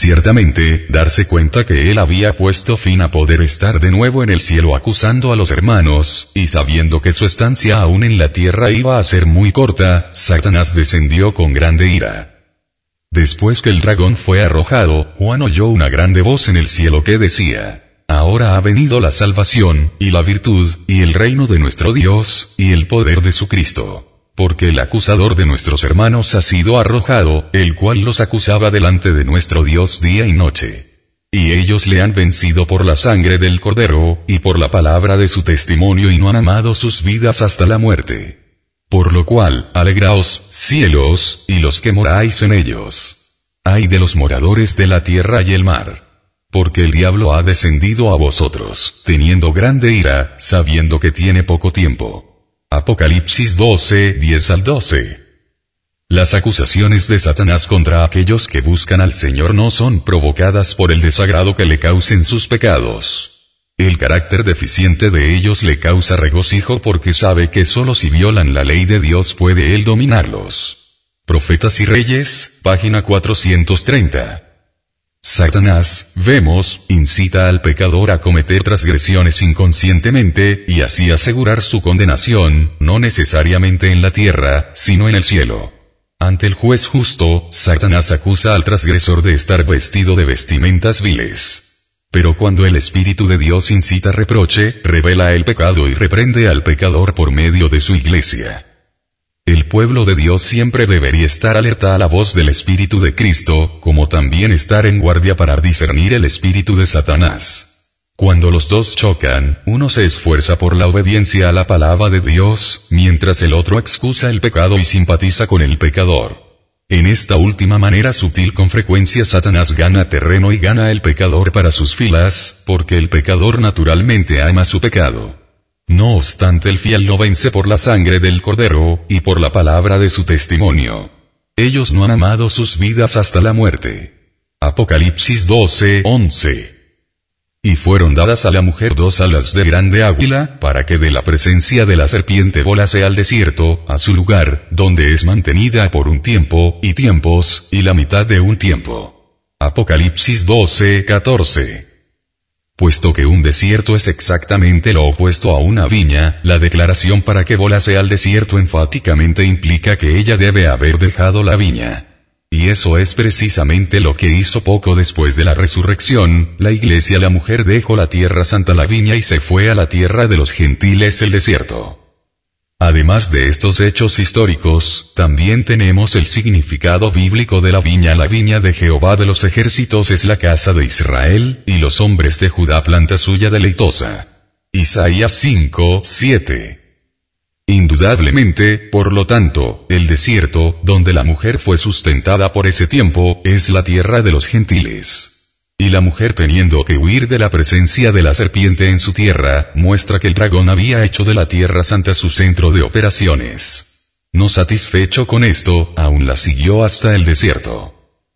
ciertamente, darse cuenta que él había puesto fin a poder estar de nuevo en el cielo acusando a los hermanos, y sabiendo que su estancia aún en la tierra iba a ser muy corta, Satanás descendió con grande ira. Después que el dragón fue arrojado, Juan oyó una grande voz en el cielo que decía: Ahora ha venido la salvación, y la virtud, y el reino de nuestro Dios, y el poder de su Cristo. Porque el acusador de nuestros hermanos ha sido arrojado, el cual los acusaba delante de nuestro Dios día y noche. Y ellos le han vencido por la sangre del Cordero, y por la palabra de su testimonio, y no han amado sus vidas hasta la muerte. Por lo cual, alegraos, cielos, y los que moráis en ellos. Ay de los moradores de la tierra y el mar. Porque el diablo ha descendido a vosotros, teniendo grande ira, sabiendo que tiene poco tiempo. Apocalipsis 12, 10 al 12. Las acusaciones de Satanás contra aquellos que buscan al Señor no son provocadas por el desagrado que le causen sus pecados. El carácter deficiente de ellos le causa regocijo porque sabe que solo si violan la ley de Dios puede él dominarlos. Profetas y Reyes, página 430. Satanás, vemos, incita al pecador a cometer transgresiones inconscientemente, y así asegurar su condenación, no necesariamente en la tierra, sino en el cielo. Ante el juez justo, Satanás acusa al transgresor de estar vestido de vestimentas viles. Pero cuando el Espíritu de Dios incita reproche, revela el pecado y reprende al pecador por medio de su iglesia. El pueblo de Dios siempre debería estar alerta a la voz del Espíritu de Cristo, como también estar en guardia para discernir el espíritu de Satanás. Cuando los dos chocan, uno se esfuerza por la obediencia a la palabra de Dios, mientras el otro excusa el pecado y simpatiza con el pecador. En esta última manera sutil con frecuencia Satanás gana terreno y gana el pecador para sus filas, porque el pecador naturalmente ama su pecado. No obstante el fiel lo vence por la sangre del Cordero, y por la palabra de su testimonio. Ellos no han amado sus vidas hasta la muerte. Apocalipsis 12, 11. Y fueron dadas a la mujer 2 alas de grande águila, para que de la presencia de la serpiente volase al desierto, a su lugar, donde es mantenida por un tiempo, y tiempos, y la mitad de un tiempo. Apocalipsis 12, 14. Puesto que un desierto es exactamente lo opuesto a una viña, la declaración para que volase al desierto enfáticamente implica que ella debe haber dejado la viña. Y eso es precisamente lo que hizo poco después de la resurrección, la iglesia. La mujer dejó la tierra santa, la viña, y se fue a la tierra de los gentiles, el desierto. Además de estos hechos históricos, también tenemos el significado bíblico de la viña. La viña de Jehová de los ejércitos es la casa de Israel, y los hombres de Judá planta suya deleitosa. Isaías 5, 7. Indudablemente, por lo tanto, el desierto, donde la mujer fue sustentada por ese tiempo, es la tierra de los gentiles. Y la mujer, teniendo que huir de la presencia de la serpiente en su tierra, muestra que el dragón había hecho de la tierra santa su centro de operaciones. No satisfecho con esto, aún la siguió hasta el desierto.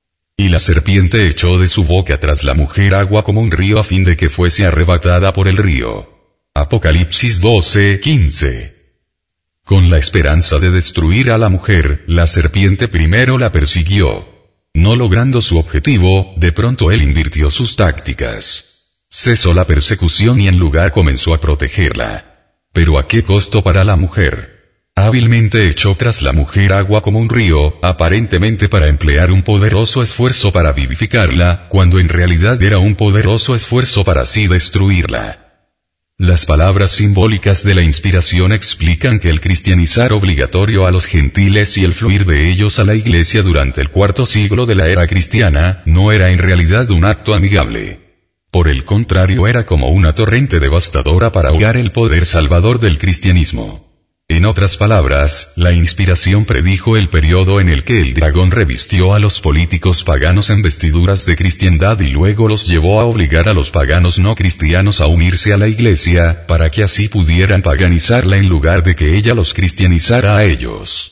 Y la serpiente echó de su boca tras la mujer agua como un río a fin de que fuese arrebatada por el río. Apocalipsis 12, 15. Con la esperanza de destruir a la mujer, la serpiente primero la persiguió. No logrando su objetivo, de pronto él invirtió sus tácticas. Cesó la persecución y en lugar comenzó a protegerla. Pero ¿a qué costo para la mujer? Hábilmente echó tras la mujer agua como un río, aparentemente para emplear un poderoso esfuerzo para vivificarla, cuando en realidad era un poderoso esfuerzo para así destruirla. Las palabras simbólicas de la inspiración explican que el cristianizar obligatorio a los gentiles y el fluir de ellos a la iglesia durante el cuarto siglo de la era cristiana, no era en realidad un acto amigable. Por el contrario, era como una torrente devastadora para ahogar el poder salvador del cristianismo. En otras palabras, la inspiración predijo el periodo en el que el dragón revistió a los políticos paganos en vestiduras de cristiandad y luego los llevó a obligar a los paganos no cristianos a unirse a la iglesia, para que así pudieran paganizarla en lugar de que ella los cristianizara a ellos.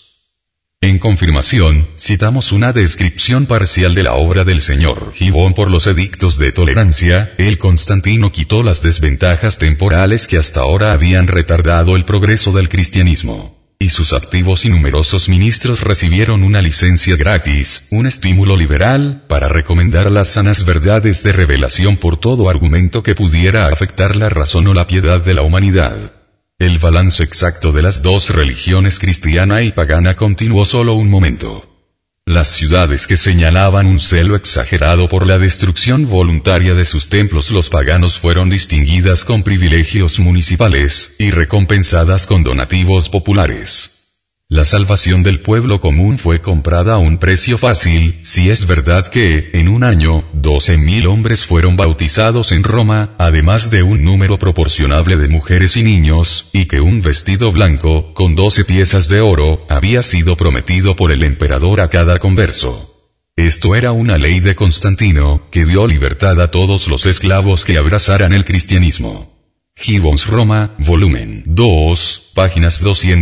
En confirmación, citamos una descripción parcial de la obra del señor Gibón por los edictos de tolerancia. El Constantino quitó las desventajas temporales que hasta ahora habían retardado el progreso del cristianismo. Y sus activos y numerosos ministros recibieron una licencia gratis, un estímulo liberal, para recomendar las sanas verdades de revelación por todo argumento que pudiera afectar la razón o la piedad de la humanidad. El balance exacto de las dos religiones cristiana y pagana continuó solo un momento. Las ciudades que señalaban un celo exagerado por la destrucción voluntaria de sus templos los paganos fueron distinguidas con privilegios municipales, y recompensadas con donativos populares. La salvación del pueblo común fue comprada a un precio fácil, si es verdad que, en un año, 12.000 hombres fueron bautizados en Roma, además de un número proporcionable de mujeres y niños, y que un vestido blanco, con 12 piezas de oro, había sido prometido por el emperador a cada converso. Esto era una ley de Constantino, que dio libertad a todos los esclavos que abrazaran el cristianismo. Gibbons Roma, volumen 2, páginas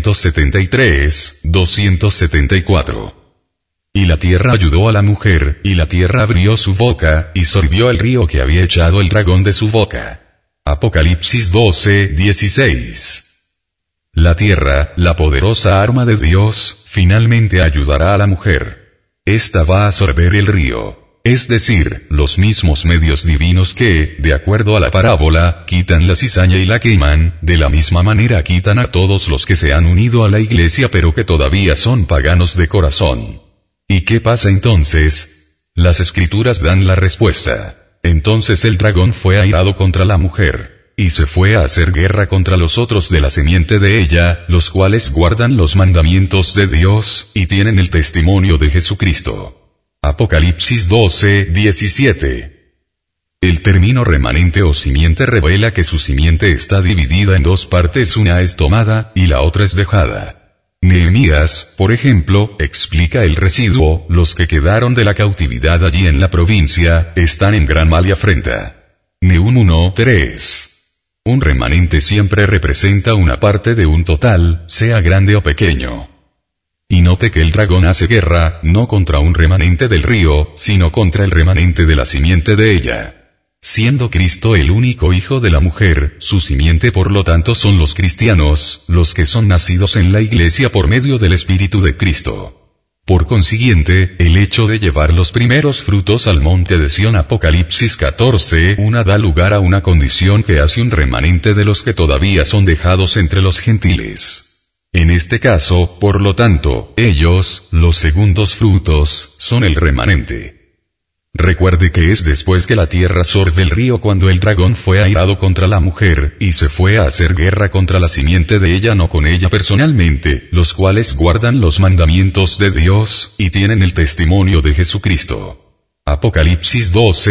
273-274. Y la tierra ayudó a la mujer, y la tierra abrió su boca, y sorbió el río que había echado el dragón de su boca. Apocalipsis 12:16. La tierra, la poderosa arma de Dios, finalmente ayudará a la mujer. Esta va a sorber el río. Es decir, los mismos medios divinos que, de acuerdo a la parábola, quitan la cizaña y la queman, de la misma manera quitan a todos los que se han unido a la iglesia pero que todavía son paganos de corazón. ¿Y qué pasa entonces? Las escrituras dan la respuesta. Entonces el dragón fue airado contra la mujer, y se fue a hacer guerra contra los otros de la semiente de ella, los cuales guardan los mandamientos de Dios, y tienen el testimonio de Jesucristo. Apocalipsis 12:17. El término remanente o simiente revela que su simiente está dividida en dos partes, una es tomada, y la otra es dejada. Nehemías, por ejemplo, explica el residuo, los que quedaron de la cautividad allí en la provincia, están en gran mal y afrenta. Nehum 1:3. Un remanente siempre representa una parte de un total, sea grande o pequeño. Y note que el dragón hace guerra, no contra un remanente del río, sino contra el remanente de la simiente de ella. Siendo Cristo el único hijo de la mujer, su simiente por lo tanto son los cristianos, los que son nacidos en la iglesia por medio del Espíritu de Cristo. Por consiguiente, el hecho de llevar los primeros frutos al monte de Sión Apocalipsis 14:1 da lugar a una condición que hace un remanente de los que todavía son dejados entre los gentiles. En este caso, por lo tanto, ellos, los segundos frutos, son el remanente. Recuerde que es después que la tierra sorbe el río cuando el dragón fue airado contra la mujer, y se fue a hacer guerra contra la simiente de ella, no con ella personalmente, los cuales guardan los mandamientos de Dios, y tienen el testimonio de Jesucristo. Apocalipsis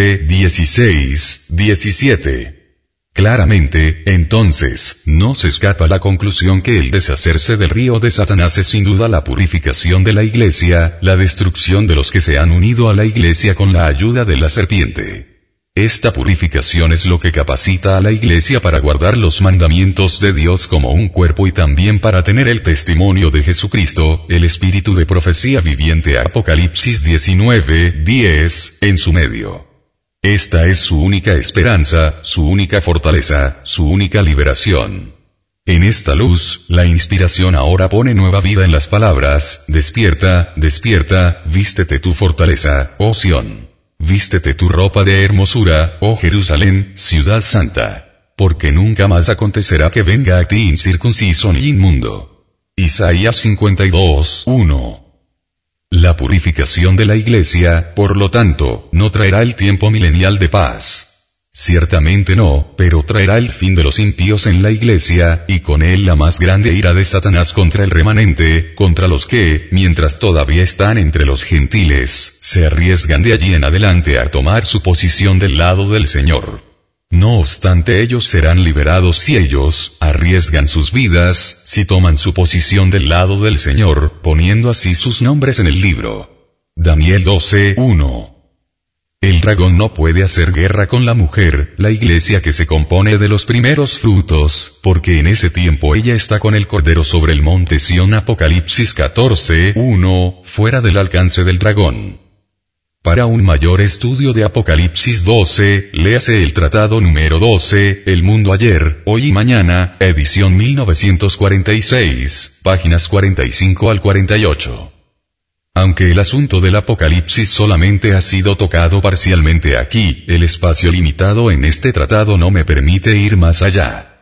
12:16-17. Claramente, entonces, no se escapa la conclusión que el deshacerse del río de Satanás es sin duda la purificación de la iglesia, la destrucción de los que se han unido a la iglesia con la ayuda de la serpiente. Esta purificación es lo que capacita a la iglesia para guardar los mandamientos de Dios como un cuerpo y también para tener el testimonio de Jesucristo, el espíritu de profecía viviente Apocalipsis 19:10, en su medio. Esta es su única esperanza, su única fortaleza, su única liberación. En esta luz, la inspiración ahora pone nueva vida en las palabras, despierta, despierta, vístete tu fortaleza, oh Sión. Vístete tu ropa de hermosura, oh Jerusalén, ciudad santa. Porque nunca más acontecerá que venga a ti incircunciso ni inmundo. Isaías 52:1. La purificación de la iglesia, por lo tanto, no traerá el tiempo milenial de paz. Ciertamente no, pero traerá el fin de los impíos en la iglesia, y con él la más grande ira de Satanás contra el remanente, contra los que, mientras todavía están entre los gentiles, se arriesgan de allí en adelante a tomar su posición del lado del Señor. No obstante, ellos serán liberados si ellos arriesgan sus vidas, si toman su posición del lado del Señor, poniendo así sus nombres en el libro. Daniel 12:1. El dragón no puede hacer guerra con la mujer, la iglesia que se compone de los primeros frutos, porque en ese tiempo ella está con el Cordero sobre el monte Sión Apocalipsis 14:1, fuera del alcance del dragón. Para un mayor estudio de Apocalipsis 12, léase el tratado número 12, El mundo ayer, hoy y mañana, edición 1946, páginas 45 al 48. Aunque el asunto del Apocalipsis solamente ha sido tocado parcialmente aquí, el espacio limitado en este tratado no me permite ir más allá.